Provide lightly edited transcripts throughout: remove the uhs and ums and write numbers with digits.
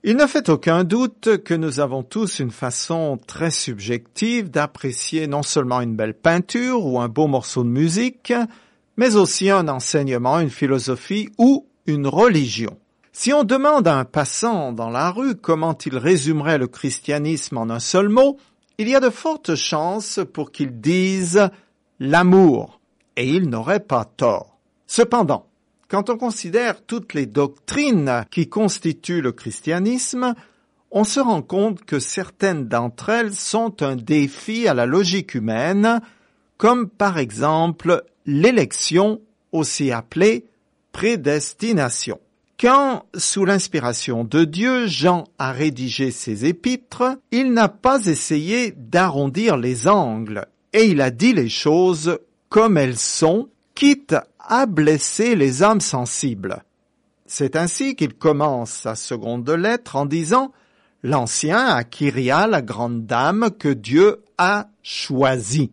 Il ne fait aucun doute que nous avons tous une façon très subjective d'apprécier non seulement une belle peinture ou un beau morceau de musique, mais aussi un enseignement, une philosophie ou une religion. Si on demande à un passant dans la rue comment il résumerait le christianisme en un seul mot, il y a de fortes chances pour qu'il dise « l'amour », et il n'aurait pas tort. Cependant, quand on considère toutes les doctrines qui constituent le christianisme, on se rend compte que certaines d'entre elles sont un défi à la logique humaine, comme par exemple l'élection, aussi appelée prédestination. Quand, sous l'inspiration de Dieu, Jean a rédigé ses épîtres, il n'a pas essayé d'arrondir les angles, et il a dit les choses comme elles sont, quitte à blesser les âmes sensibles. C'est ainsi qu'il commence sa seconde lettre en disant « L'Ancien a Kyria, la grande dame que Dieu a choisie ».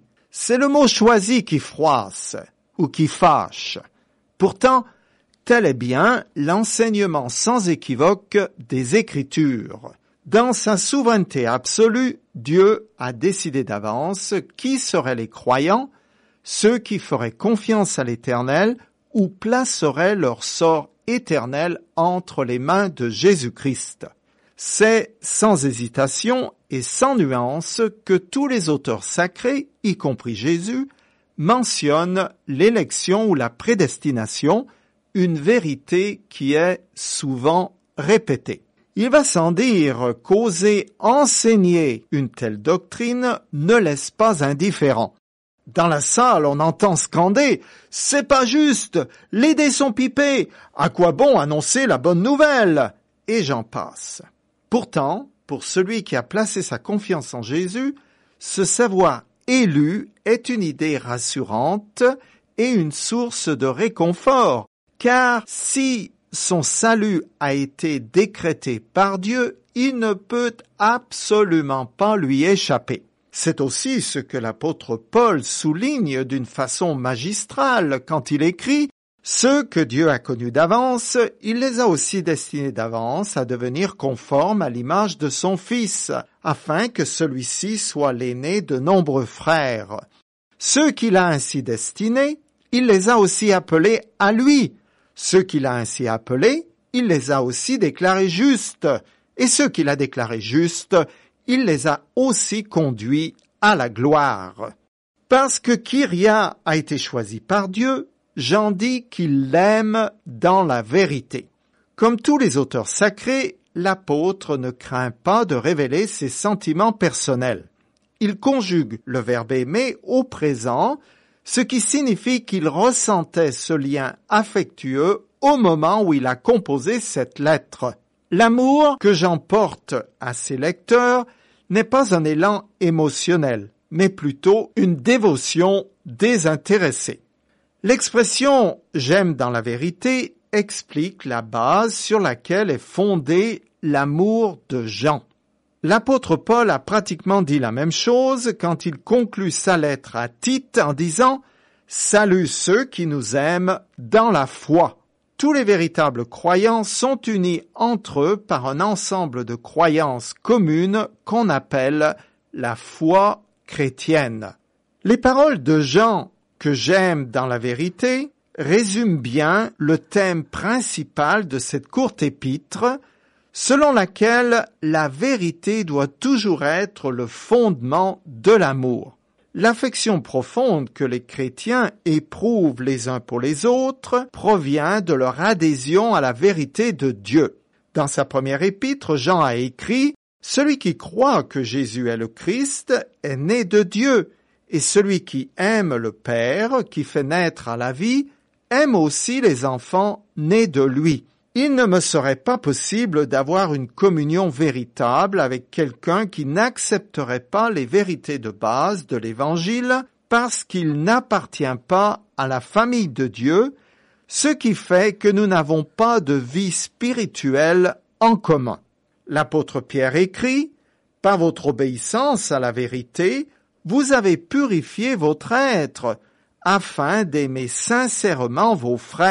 C'est le mot « choisi » qui froisse ou qui fâche. Pourtant, tel est bien l'enseignement sans équivoque des Écritures. Dans sa souveraineté absolue, Dieu a décidé d'avance qui seraient les croyants, ceux qui feraient confiance à l'Éternel ou placeraient leur sort éternel entre les mains de Jésus-Christ. C'est sans hésitation et sans nuance que tous les auteurs sacrés, y compris Jésus, mentionnent l'élection ou la prédestination, une vérité qui est souvent répétée. Il va sans dire qu'oser enseigner une telle doctrine ne laisse pas indifférent. Dans la salle, on entend scander « C'est pas juste, les dés sont pipés, à quoi bon annoncer la bonne nouvelle ?» Et j'en passe. Pourtant, pour celui qui a placé sa confiance en Jésus, se savoir élu est une idée rassurante et une source de réconfort, car si son salut a été décrété par Dieu, il ne peut absolument pas lui échapper. C'est aussi ce que l'apôtre Paul souligne d'une façon magistrale quand il écrit « Ceux que Dieu a connus d'avance, il les a aussi destinés d'avance à devenir conformes à l'image de son Fils, afin que celui-ci soit l'aîné de nombreux frères. Ceux qu'il a ainsi destinés, il les a aussi appelés à lui. Ceux qu'il a ainsi appelés, il les a aussi déclarés justes. Et ceux qu'il a déclarés justes, il les a aussi conduits à la gloire. » Parce que Kyria a été choisi par Dieu, Jean dit qu'il l'aime dans la vérité. Comme tous les auteurs sacrés, l'apôtre ne craint pas de révéler ses sentiments personnels. Il conjugue le verbe aimer au présent, ce qui signifie qu'il ressentait ce lien affectueux au moment où il a composé cette lettre. L'amour que Jean porte à ses lecteurs n'est pas un élan émotionnel, mais plutôt une dévotion désintéressée. L'expression « j'aime dans la vérité » explique la base sur laquelle est fondé l'amour de Jean. L'apôtre Paul a pratiquement dit la même chose quand il conclut sa lettre à Tite en disant « Salut ceux qui nous aiment dans la foi ». Tous les véritables croyants sont unis entre eux par un ensemble de croyances communes qu'on appelle la foi chrétienne. Les paroles de Jean que j'aime dans la vérité résument bien le thème principal de cette courte épître, selon laquelle la vérité doit toujours être le fondement de l'amour. L'affection profonde que les chrétiens éprouvent les uns pour les autres provient de leur adhésion à la vérité de Dieu. Dans sa première épître, Jean a écrit « Celui qui croit que Jésus est le Christ est né de Dieu, et celui qui aime le Père, qui fait naître à la vie, aime aussi les enfants nés de lui. » Il ne me serait pas possible d'avoir une communion véritable avec quelqu'un qui n'accepterait pas les vérités de base de l'Évangile parce qu'il n'appartient pas à la famille de Dieu, ce qui fait que nous n'avons pas de vie spirituelle en commun. L'apôtre Pierre écrit « Par votre obéissance à la vérité, vous avez purifié votre être, afin d'aimer sincèrement vos frères. »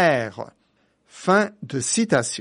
Fin de citation.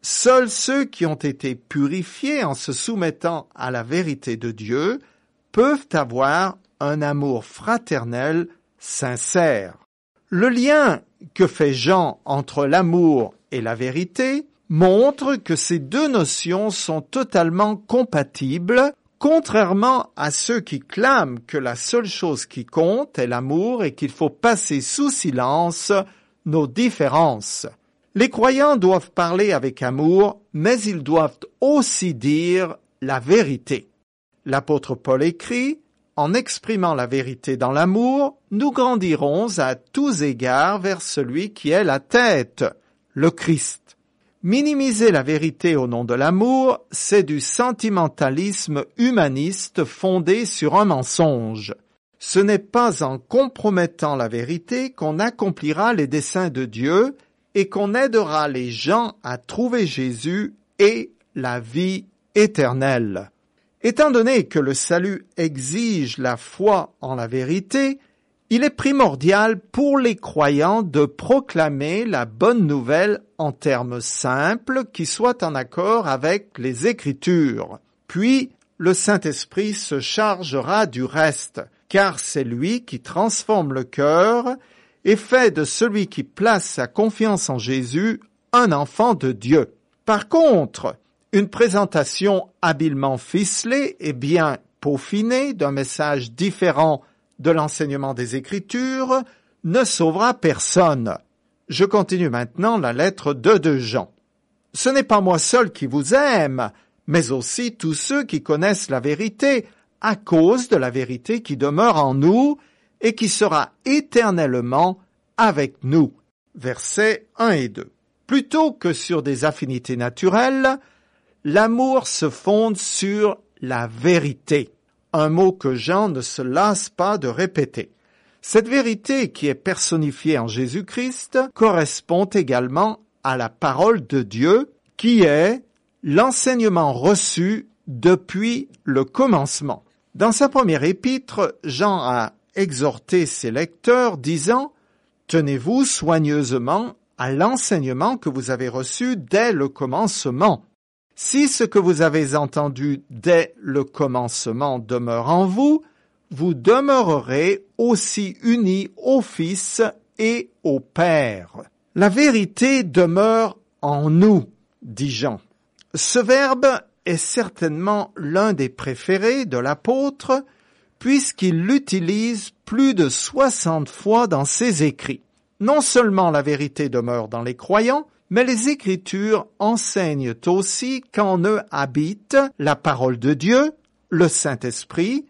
Seuls ceux qui ont été purifiés en se soumettant à la vérité de Dieu peuvent avoir un amour fraternel sincère. Le lien que fait Jean entre l'amour et la vérité montre que ces deux notions sont totalement compatibles, contrairement à ceux qui clament que la seule chose qui compte est l'amour et qu'il faut passer sous silence nos différences. Les croyants doivent parler avec amour, mais ils doivent aussi dire la vérité. L'apôtre Paul écrit « En exprimant la vérité dans l'amour, nous grandirons à tous égards vers celui qui est la tête, le Christ. » Minimiser la vérité au nom de l'amour, c'est du sentimentalisme humaniste fondé sur un mensonge. Ce n'est pas en compromettant la vérité qu'on accomplira les desseins de Dieu et qu'on aidera les gens à trouver Jésus et la vie éternelle. Étant donné que le salut exige la foi en la vérité, il est primordial pour les croyants de proclamer la bonne nouvelle en termes simples qui soient en accord avec les Écritures. Puis, le Saint-Esprit se chargera du reste, car c'est lui qui transforme le cœur et fait de celui qui place sa confiance en Jésus un enfant de Dieu. Par contre, une présentation habilement ficelée et bien peaufinée d'un message différent de l'enseignement des Écritures ne sauvera personne. Je continue maintenant la lettre de Jean. Ce n'est pas moi seul qui vous aime, mais aussi tous ceux qui connaissent la vérité, à cause de la vérité qui demeure en nous et qui sera éternellement avec nous. Versets 1 et 2. Plutôt que sur des affinités naturelles, l'amour se fonde sur la vérité. Un mot que Jean ne se lasse pas de répéter. Cette vérité qui est personnifiée en Jésus-Christ correspond également à la parole de Dieu qui est l'enseignement reçu depuis le commencement. Dans sa première épître, Jean a exhorté ses lecteurs disant « Tenez-vous soigneusement à l'enseignement que vous avez reçu dès le commencement. Si ce que vous avez entendu dès le commencement demeure en vous, vous demeurerez aussi unis au Fils et au Père. » La vérité demeure en nous, dit Jean. Ce verbe est certainement l'un des préférés de l'apôtre, puisqu'il l'utilise plus de 60 fois dans ses écrits. Non seulement la vérité demeure dans les croyants, mais les Écritures enseignent aussi qu'en eux habite la parole de Dieu, le Saint-Esprit,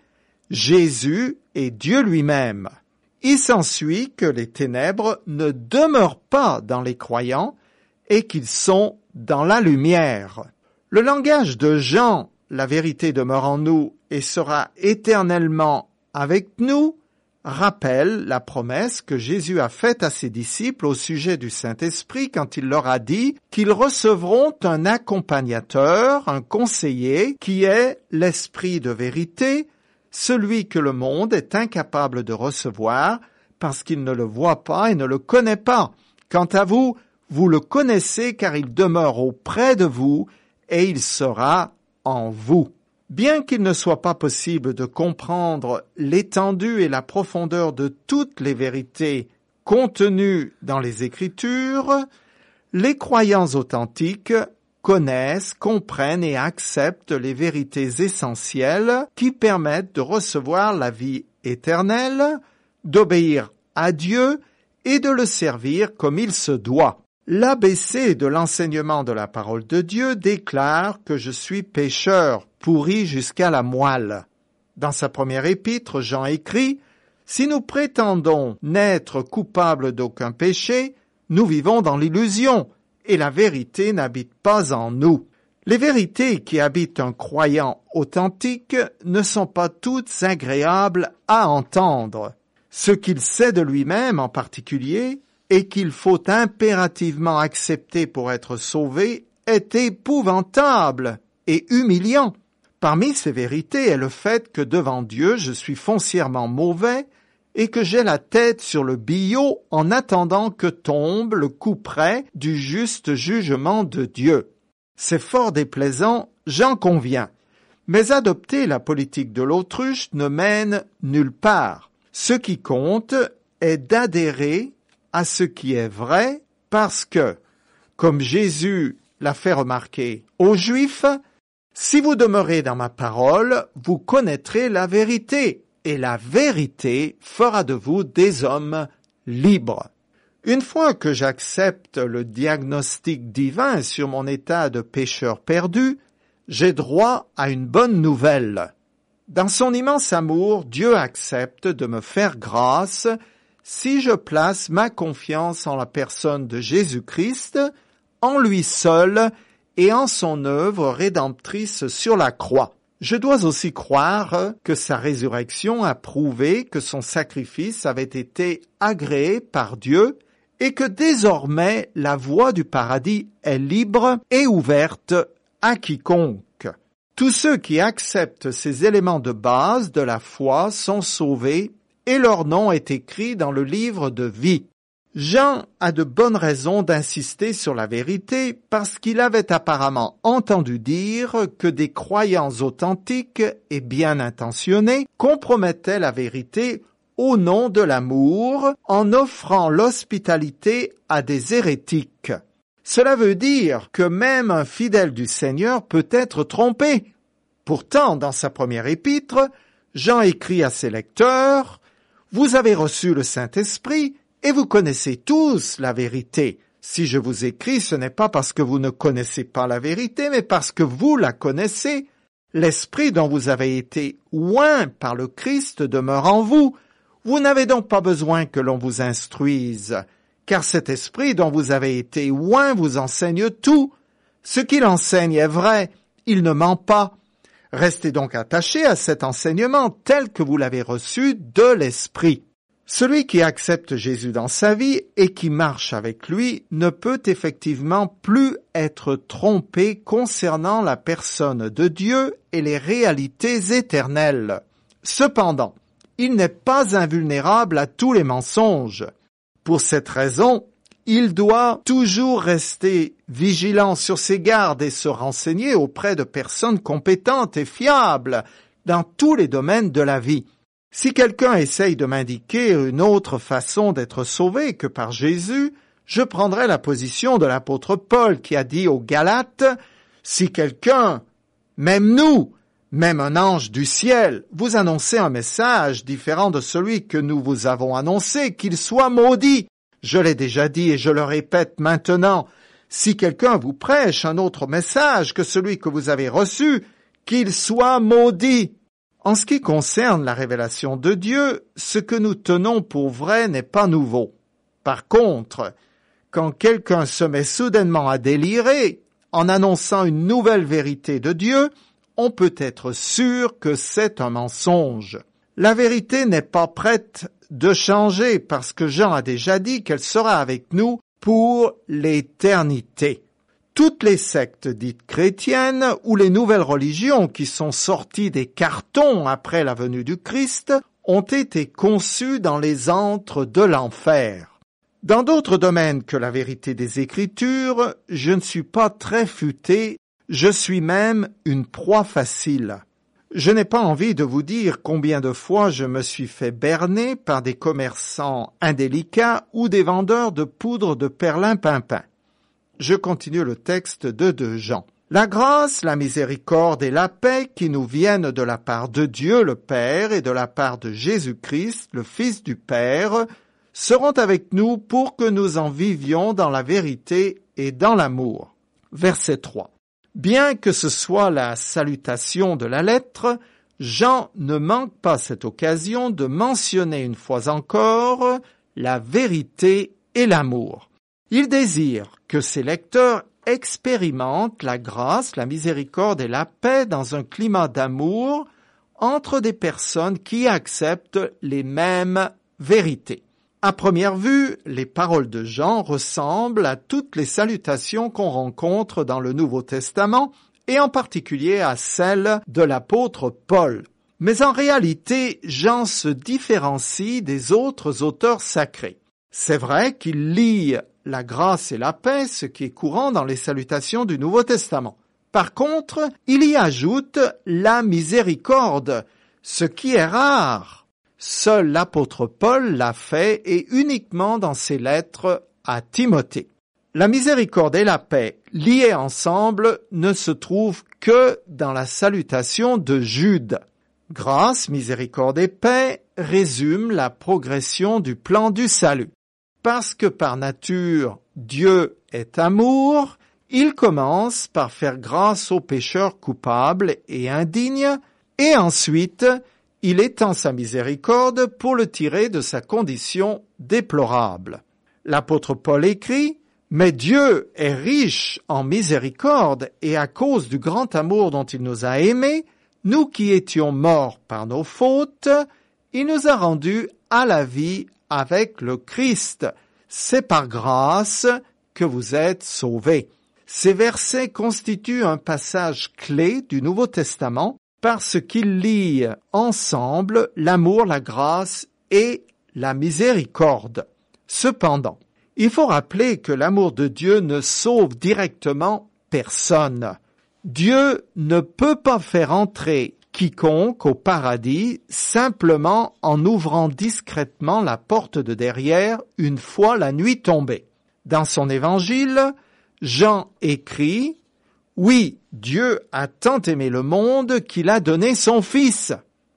Jésus et Dieu lui-même. Il s'ensuit que les ténèbres ne demeurent pas dans les croyants et qu'ils sont dans la lumière. Le langage de Jean, la vérité demeure en nous et sera éternellement avec nous, rappelle la promesse que Jésus a faite à ses disciples au sujet du Saint-Esprit quand il leur a dit qu'ils recevront un accompagnateur, un conseiller, qui est l'Esprit de vérité, celui que le monde est incapable de recevoir parce qu'il ne le voit pas et ne le connaît pas. Quant à vous, vous le connaissez car il demeure auprès de vous et il sera en vous. Bien qu'il ne soit pas possible de comprendre l'étendue et la profondeur de toutes les vérités contenues dans les Écritures, les croyants authentiques connaissent, comprennent et acceptent les vérités essentielles qui permettent de recevoir la vie éternelle, d'obéir à Dieu et de le servir comme il se doit. L'ABC de l'enseignement de la parole de Dieu déclare que je suis pécheur, pourri jusqu'à la moelle. Dans sa première épître, Jean écrit « Si nous prétendons n'être coupables d'aucun péché, nous vivons dans l'illusion, et la vérité n'habite pas en nous. » Les vérités qui habitent un croyant authentique ne sont pas toutes agréables à entendre. Ce qu'il sait de lui-même en particulier, et qu'il faut impérativement accepter pour être sauvé, est épouvantable et humiliant. Parmi ces vérités est le fait que devant Dieu je suis foncièrement mauvais et que j'ai la tête sur le billot en attendant que tombe le coup près du juste jugement de Dieu. C'est fort déplaisant, j'en conviens. Mais adopter la politique de l'autruche ne mène nulle part. Ce qui compte est d'adhérer à ce qui est vrai parce que, comme Jésus l'a fait remarquer aux Juifs, « Si vous demeurez dans ma parole, vous connaîtrez la vérité, et la vérité fera de vous des hommes libres. » Une fois que j'accepte le diagnostic divin sur mon état de pécheur perdu, j'ai droit à une bonne nouvelle. Dans son immense amour, Dieu accepte de me faire grâce si je place ma confiance en la personne de Jésus-Christ, en lui seul et en son œuvre rédemptrice sur la croix. Je dois aussi croire que sa résurrection a prouvé que son sacrifice avait été agréé par Dieu et que désormais la voie du paradis est libre et ouverte à quiconque. Tous ceux qui acceptent ces éléments de base de la foi sont sauvés et leur nom est écrit dans le livre de vie. Jean a de bonnes raisons d'insister sur la vérité parce qu'il avait apparemment entendu dire que des croyants authentiques et bien intentionnés compromettaient la vérité au nom de l'amour en offrant l'hospitalité à des hérétiques. Cela veut dire que même un fidèle du Seigneur peut être trompé. Pourtant, dans sa première épître, Jean écrit à ses lecteurs « Vous avez reçu le Saint-Esprit et vous connaissez tous la vérité. Si je vous écris, ce n'est pas parce que vous ne connaissez pas la vérité, mais parce que vous la connaissez. L'Esprit dont vous avez été oint par le Christ demeure en vous. Vous n'avez donc pas besoin que l'on vous instruise, car cet Esprit dont vous avez été oint vous enseigne tout. Ce qu'il enseigne est vrai, il ne ment pas. Restez donc attachés à cet enseignement tel que vous l'avez reçu de l'Esprit. Celui qui accepte Jésus dans sa vie et qui marche avec lui ne peut effectivement plus être trompé concernant la personne de Dieu et les réalités éternelles. Cependant, il n'est pas invulnérable à tous les mensonges. Pour cette raison, il doit toujours rester vigilant sur ses gardes et se renseigner auprès de personnes compétentes et fiables dans tous les domaines de la vie. Si quelqu'un essaye de m'indiquer une autre façon d'être sauvé que par Jésus, je prendrai la position de l'apôtre Paul qui a dit aux Galates « Si quelqu'un, même nous, même un ange du ciel, vous annonçait un message différent de celui que nous vous avons annoncé, qu'il soit maudit. Je l'ai déjà dit et je le répète maintenant, si quelqu'un vous prêche un autre message que celui que vous avez reçu, qu'il soit maudit. » En ce qui concerne la révélation de Dieu, ce que nous tenons pour vrai n'est pas nouveau. Par contre, quand quelqu'un se met soudainement à délirer en annonçant une nouvelle vérité de Dieu, on peut être sûr que c'est un mensonge. La vérité n'est pas prête de changer parce que Jean a déjà dit qu'elle sera avec nous pour l'éternité. Toutes les sectes dites chrétiennes ou les nouvelles religions qui sont sorties des cartons après la venue du Christ ont été conçues dans les antres de l'enfer. Dans d'autres domaines que la vérité des Écritures, je ne suis pas très futé, je suis même une proie facile. Je n'ai pas envie de vous dire combien de fois je me suis fait berner par des commerçants indélicats ou des vendeurs de poudre de perlimpinpin. Je continue le texte de 2 Jean. La grâce, la miséricorde et la paix qui nous viennent de la part de Dieu le Père et de la part de Jésus-Christ, le Fils du Père, seront avec nous pour que nous en vivions dans la vérité et dans l'amour. Verset 3. Bien que ce soit la salutation de la lettre, Jean ne manque pas cette occasion de mentionner une fois encore la vérité et l'amour. Il désire que ses lecteurs expérimentent la grâce, la miséricorde et la paix dans un climat d'amour entre des personnes qui acceptent les mêmes vérités. À première vue, les paroles de Jean ressemblent à toutes les salutations qu'on rencontre dans le Nouveau Testament et en particulier à celles de l'apôtre Paul. Mais en réalité, Jean se différencie des autres auteurs sacrés. C'est vrai qu'il lie la grâce et la paix, ce qui est courant dans les salutations du Nouveau Testament. Par contre, il y ajoute la miséricorde, ce qui est rare. Seul l'apôtre Paul l'a fait et uniquement dans ses lettres à Timothée. La miséricorde et la paix liées ensemble ne se trouvent que dans la salutation de Jude. Grâce, miséricorde et paix résument la progression du plan du salut. Parce que par nature, Dieu est amour, il commence par faire grâce aux pécheurs coupables et indignes, et ensuite, il étend sa miséricorde pour le tirer de sa condition déplorable. L'apôtre Paul écrit « Mais Dieu est riche en miséricorde, et à cause du grand amour dont il nous a aimés, nous qui étions morts par nos fautes, il nous a rendus à la vie avec le Christ. C'est par grâce que vous êtes sauvés. » Ces versets constituent un passage clé du Nouveau Testament parce qu'ils lient ensemble l'amour, la grâce et la miséricorde. Cependant, il faut rappeler que l'amour de Dieu ne sauve directement personne. Dieu ne peut pas faire entrer quiconque au paradis simplement en ouvrant discrètement la porte de derrière une fois la nuit tombée. Dans son évangile, Jean écrit « Oui, Dieu a tant aimé le monde qu'il a donné son Fils. »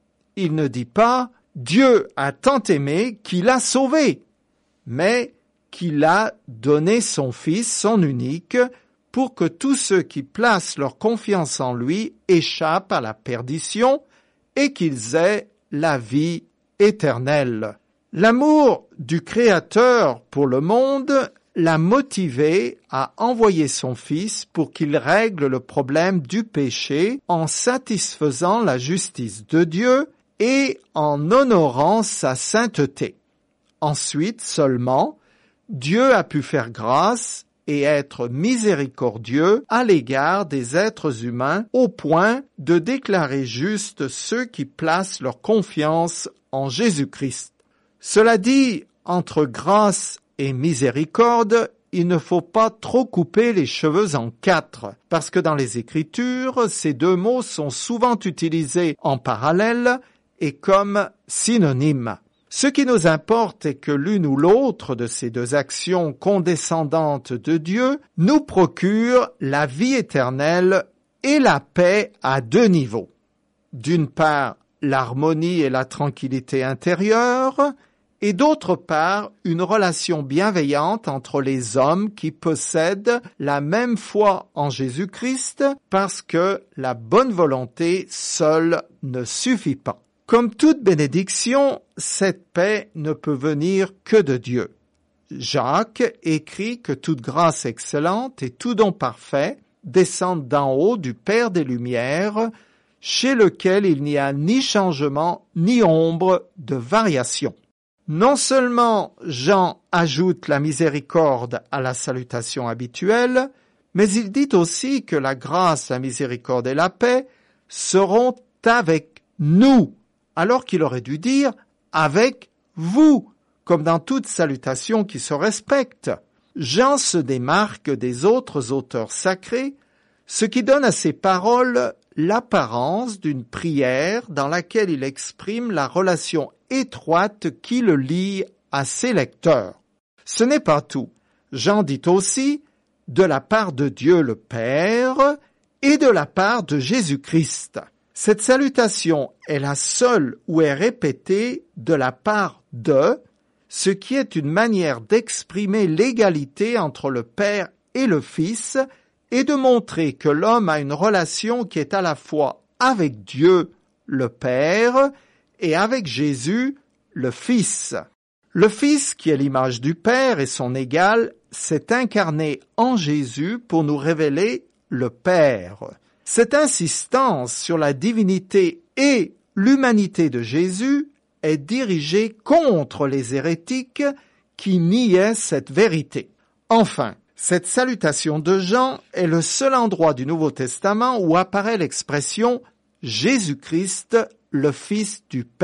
Il ne dit pas « Dieu a tant aimé qu'il a sauvé », mais qu'il a donné son Fils, son unique, pour que tous ceux qui placent leur confiance en lui échappent à la perdition et qu'ils aient la vie éternelle. L'amour du Créateur pour le monde l'a motivé à envoyer son Fils pour qu'il règle le problème du péché en satisfaisant la justice de Dieu et en honorant sa sainteté. Ensuite seulement, Dieu a pu faire grâce et être miséricordieux à l'égard des êtres humains au point de déclarer justes ceux qui placent leur confiance en Jésus-Christ. Cela dit, entre grâce et miséricorde, il ne faut pas trop couper les cheveux en quatre, parce que dans les Écritures, ces deux mots sont souvent utilisés en parallèle et comme synonymes. Ce qui nous importe est que l'une ou l'autre de ces deux actions condescendantes de Dieu nous procure la vie éternelle et la paix à deux niveaux. D'une part, l'harmonie et la tranquillité intérieure, et d'autre part, une relation bienveillante entre les hommes qui possèdent la même foi en Jésus-Christ parce que la bonne volonté seule ne suffit pas. Comme toute bénédiction, cette paix ne peut venir que de Dieu. Jacques écrit que toute grâce excellente et tout don parfait descendent d'en haut du Père des Lumières, chez lequel il n'y a ni changement ni ombre de variation. Non seulement Jean ajoute la miséricorde à la salutation habituelle, mais il dit aussi que la grâce, la miséricorde et la paix seront avec nous, alors qu'il aurait dû dire « avec vous », comme dans toute salutation qui se respecte. Jean se démarque des autres auteurs sacrés, ce qui donne à ses paroles l'apparence d'une prière dans laquelle il exprime la relation étroite qui le lie à ses lecteurs. Ce n'est pas tout. Jean dit aussi « de la part de Dieu le Père » et de la part de Jésus-Christ. Cette salutation est la seule où est répétée de la part de, ce qui est une manière d'exprimer l'égalité entre le Père et le Fils et de montrer que l'homme a une relation qui est à la fois avec Dieu, le Père, et avec Jésus, le Fils. Le Fils, qui est l'image du Père et son égal, s'est incarné en Jésus pour nous révéler le Père. Cette insistance sur la divinité et l'humanité de Jésus est dirigée contre les hérétiques qui niaient cette vérité. Enfin, cette salutation de Jean est le seul endroit du Nouveau Testament où apparaît l'expression « Jésus-Christ, le Fils du Père ».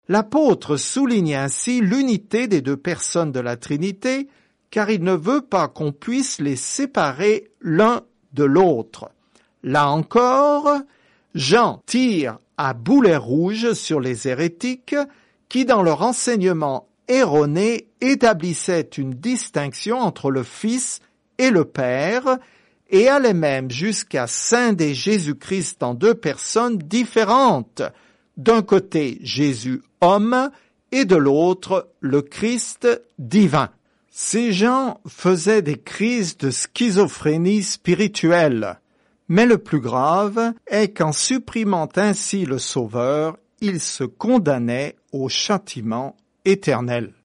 L'apôtre souligne ainsi l'unité des deux personnes de la Trinité, car il ne veut pas qu'on puisse les séparer l'un de l'autre. Là encore, Jean tire à boulet rouge sur les hérétiques qui, dans leur enseignement erroné, établissaient une distinction entre le Fils et le Père et allaient même jusqu'à scinder Jésus-Christ en deux personnes différentes. D'un côté, Jésus homme et de l'autre, le Christ divin. Ces gens faisaient des crises de schizophrénie spirituelle. Mais le plus grave est qu'en supprimant ainsi le Sauveur, ils se condamnaient au châtiment éternel.